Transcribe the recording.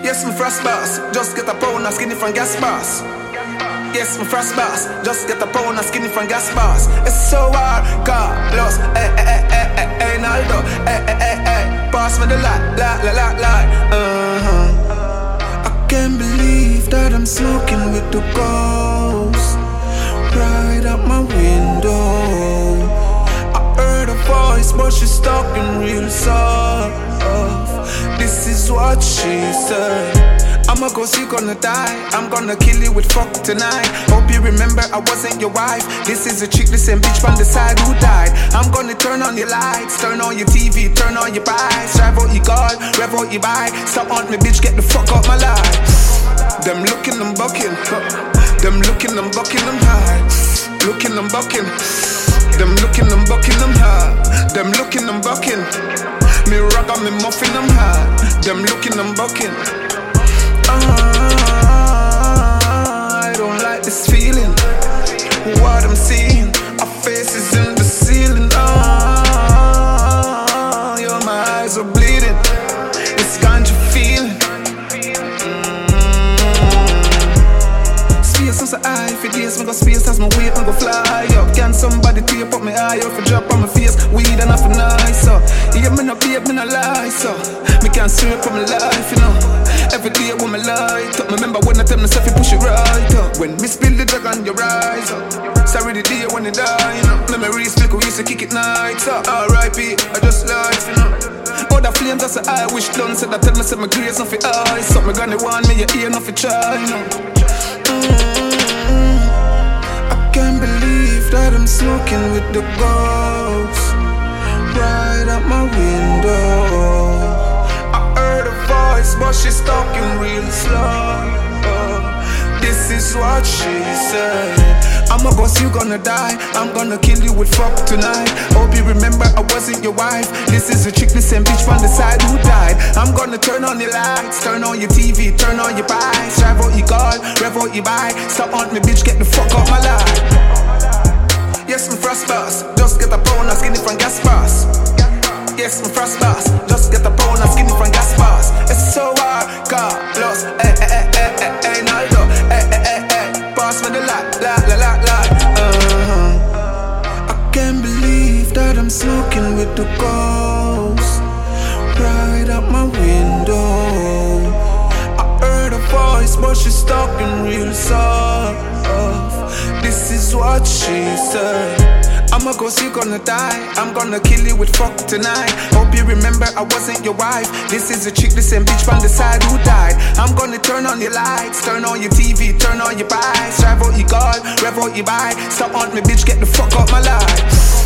Yes, my frost boss, just get a pound of skinny from gas bars. Yes, my frost boss, just get a pound of skinny from gas bars. It's so hard, Carlos, Naldo, pass me the light. I can't believe that I'm smoking with the ghost right out my window. I heard a voice, but she's talking real soft. This is what she said. I'ma go, so you gonna die. I'm gonna kill you with fuck tonight. Hope you remember I wasn't your wife. This is a chick, this and bitch from the side who died. I'm gonna turn on your lights, turn on your TV, turn on your pipes. Drive out your car, rev out your bike. Stop on me, bitch, get the fuck out my life. Them looking, them bucking. Them looking, them bucking, them high. Looking, them bucking. Them looking, them bucking, them high. Them looking, them bucking. Me rock on me muffin, them high. Them looking, them bucking. I don't like this feeling. What I'm seeing, our faces in the ceiling. Your my eyes are bleeding. It's ganja feeling. Space on the eye, for days, me go space as my weight, me go fly up. Can somebody tape up my eye out for drop on my face? Weed enough for nice, so yeah, me no babe, me no lie, so me can't swear for my life, you know. Every day when me light up, remember when I tell myself you push it right up. When me spill the drug on your rise up. Sorry the day when you die, you know. Memories flick, we used to kick it nights up. R.I.P. I just life, you know. All the flames that's I wish done. Said I tell myself my grace off your eyes. So me gonna want me your ear off your try, you know. I can't believe that I'm smoking with the ghost right out my window. But she's talking real slow. This is what she said. I'ma go, so you gonna die. I'm gonna kill you with fuck tonight. Hope you remember I wasn't your wife. This is a chick, this and bitch from the side who died. I'm gonna turn on your lights, turn on your TV, turn on your pipes. Drive out your car, rev out your bike. Stop on me, bitch, get the fuck out my life. Yes, my frost boss, just get a pound of skinny from gas bars. Yes, my frost boss, just get a pound of skinny from gas bars. It's so hard, Carlos, Naldo, pass me the light. I can't believe that I'm smoking with the ghost right out my window. I heard a voice, but she's talking real soft. This is what she said. I'ma go, so you gonna die. I'm gonna kill you with fuck tonight. Hope you remember I wasn't your wife. This is a chick, this and bitch from the side who died. I'm gonna turn on your lights, turn on your TV, turn on your pipes. Drive out your car, rev out your bike. Stop on me, bitch, get the fuck out my life.